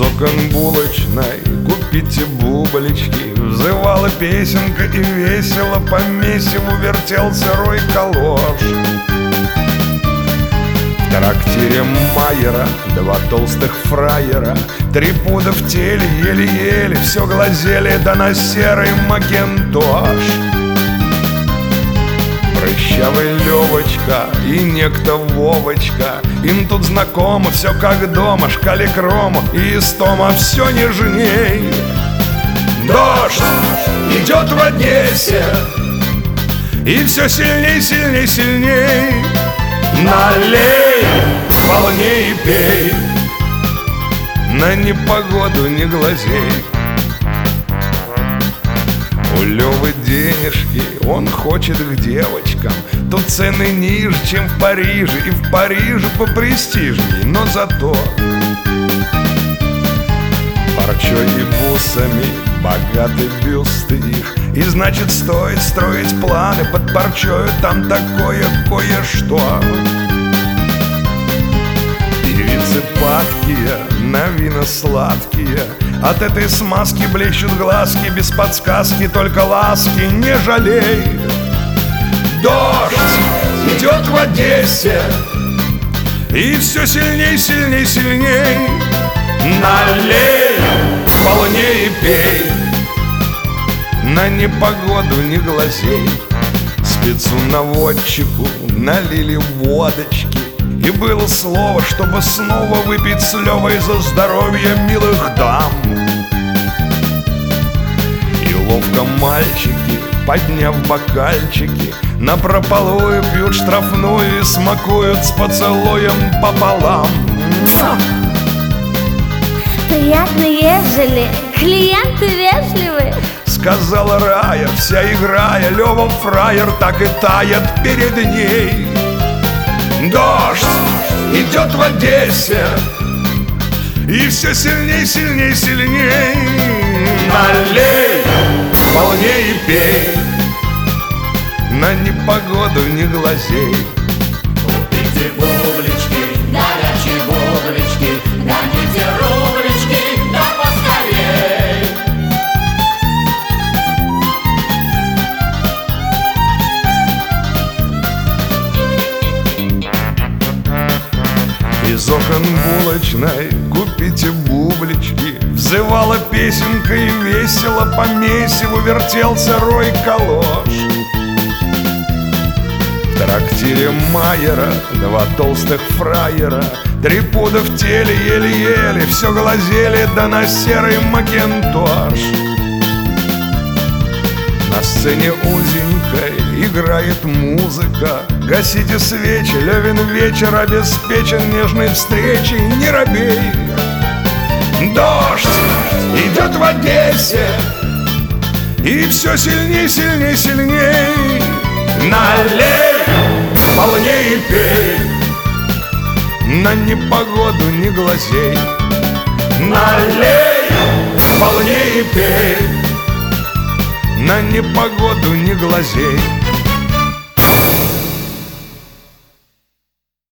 окон булочной купите бублички, взывала песенка, и весело по месиву вертелся рой калош. В трактире Майера два толстых фраера, 3 пуда в теле, еле-еле все глазели, да на серый макинтош. Прыщавый Левочка и некто Вовочка, им тут знакомо все как дома, шкалик рома и истома все нежней. Дождь идет в Одессе, и все сильней, сильней, сильней. Налей волне и пей, на непогоду не глазей. У Лёвы денежки, он хочет к девочкам, тут цены ниже, чем в Париже, и в Париже попрестижней, но зато парчой и бусами богаты бюсты их, и значит стоит строить планы под парчою, там такое кое-что. Певицы падкие, на вина сладкие, от этой смазки блещут глазки, без подсказки, только ласки, не жалей. Дождь идет в Одессе, и все сильней, сильней, сильней. Налей полней и пей, на непогоду не глазей. Спецу-наводчику налили водочки, и было слово, чтобы снова выпить с Левой за здоровье милых дам. И ловко мальчики, подняв бокальчики, напропалую пьют штрафную и смакуют с поцелуем пополам. Приятно, ежели клиенты вежливы, сказала Рая, вся играя, Лева фраер так и тает перед ней. Дождь идет в Одессе, и все сильней, сильней, сильней. Налей полней и пей, на непогоду не глазей. Купите бублички, горячие бублички, гоните рублички, да поскорей. Из окон булочной купите бублички, взывала песенка, и весело по месиву вертелся рой калош. В трактире Майера два толстых фраера, 3 пуда в теле, еле-еле все глазели, да на серый макинтош. На сцене узенькой играет музыка, гасите свечи, Левин вечер обеспечен нежной встречей, не робей. Дождь идет в Одессе, и все сильней, сильней, сильней. Налей полней и пей, на непогоду не глазей. Налей полней и пей, на непогоду не глазей.